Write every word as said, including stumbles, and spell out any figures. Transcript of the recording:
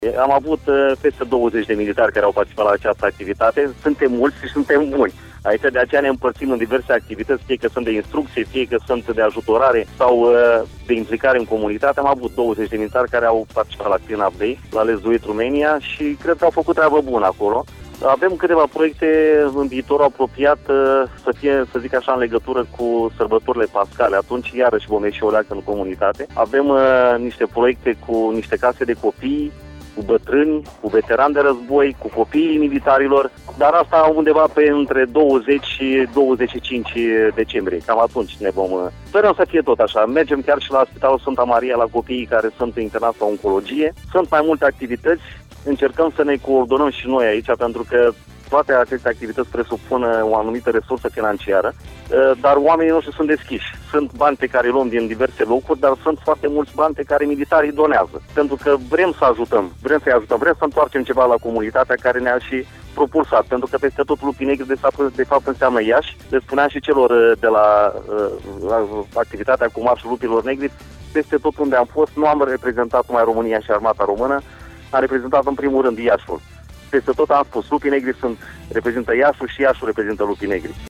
Am avut uh, peste douăzeci de militari care au participat la această activitate. Suntem mulți și suntem buni. Aici de aceea ne împărțim în diverse activități, fie că sunt de instrucție, fie că sunt de ajutorare sau uh, de implicare în comunitate. Am avut douăzeci de militari care au participat la Clean Up Day, la Let's Do It Romania și cred că au făcut treabă bună acolo. Avem câteva proiecte în viitorul apropiat să fie, să zic așa, în legătură cu sărbătorile pascale. Atunci iarăși vom ieși o leacă în comunitate. Avem uh, niște proiecte cu niște case de copii, cu bătrâni, cu veterani de război, cu copiii militarilor, dar asta undeva pe între douăzeci și douăzeci și cinci decembrie. Cam atunci ne vom... Sperăm să fie tot așa. Mergem chiar și la Spitalul Sfânta Maria, la copiii care sunt internați la oncologie. Sunt mai multe activități. Încercăm să ne coordonăm și noi aici, pentru că toate aceste activități presupun o anumită resursă financiară, dar oamenii noștri sunt deschiși. Sunt bani pe care îi luăm din diverse locuri, dar sunt foarte mulți bani pe care militarii donează. Pentru că vrem să ajutăm, vrem să-i ajutăm, vrem să întoarcem ceva la comunitatea care ne-a și propulsat. Pentru că peste tot Lupii Negri de fapt, de fapt înseamnă Iași. Le spuneam și celor de la, la activitatea cu Marșul Lupilor Negri, peste tot unde am fost, nu am reprezentat numai România și Armata Română, am reprezentat în primul rând Iașul. Peste tot am spus, Lupii Negri sunt, reprezintă Iașul și Iașul reprezintă Lupii Negri.